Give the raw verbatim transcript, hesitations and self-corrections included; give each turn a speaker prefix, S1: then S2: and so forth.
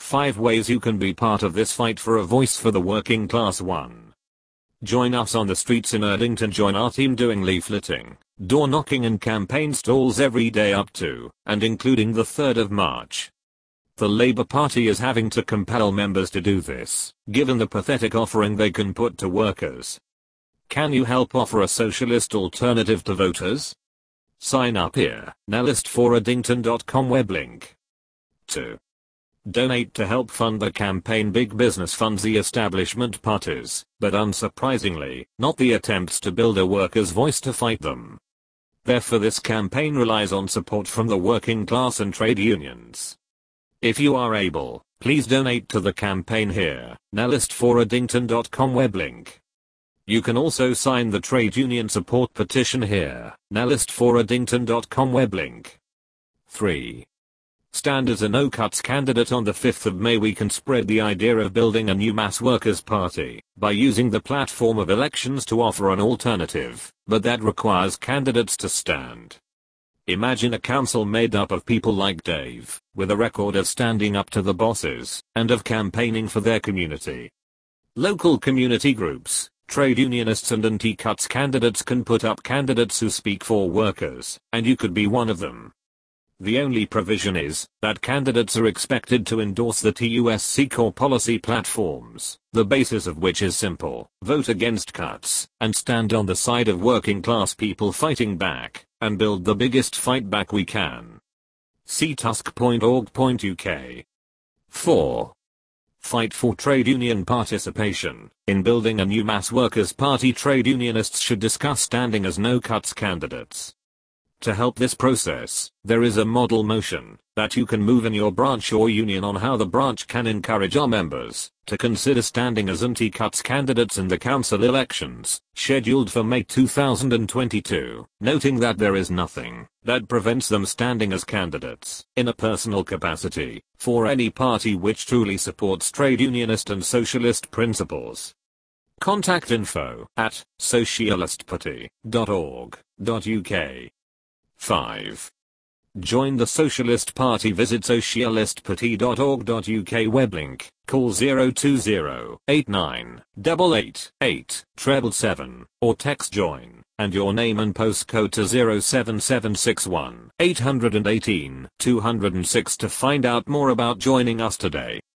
S1: five ways you can be part of this fight for a voice for the working class. one. Join us on the streets in Erdington. Join our team doing leafleting, door knocking and campaign stalls every day up to and including the third of March. The Labour Party is having to compel members to do this, given the pathetic offering they can put to workers. Can you help offer a socialist alternative to voters? Sign up here, nellist for erdington dot com web link. two. Donate to help fund the campaign. Big business funds the establishment parties, but unsurprisingly, not the attempts to build a workers' voice to fight them. Therefore this campaign relies on support from the working class and trade unions. If you are able, please donate to the campaign here, nellist for erdington dot com web link. You can also sign the trade union support petition here, nellist for erdington dot com web link. three. Stand as a no-cuts candidate on the fifth of May. We can spread the idea of building a new mass workers' party by using the platform of elections to offer an alternative, but that requires candidates to stand. Imagine a council made up of people like Dave, with a record of standing up to the bosses, and of campaigning for their community. Local community groups, trade unionists and anti-cuts candidates can put up candidates who speak for workers, and you could be one of them. The only provision is that candidates are expected to endorse the T U S C core policy platforms, the basis of which is simple: vote against cuts, and stand on the side of working class people fighting back, and build the biggest fight back we can. See tusk dot org dot U K. four. Fight for trade union participation. In building a new mass workers' party, trade unionists should discuss standing as no-cuts candidates. To help this process, there is a model motion that you can move in your branch or union on how the branch can encourage our members to consider standing as anti-cuts candidates in the council elections, scheduled for May two thousand twenty-two, noting that there is nothing that prevents them standing as candidates, in a personal capacity, for any party which truly supports trade unionist and socialist principles. Contact info at socialist party dot org dot U K. five. Join the Socialist Party. Visit socialist party dot org dot U K web link, call zero two zero, eight nine, eight eight, eight, seven seven seven, or text join, and your name and postcode to zero seven seven six one, eight one eight, two oh six to find out more about joining us today.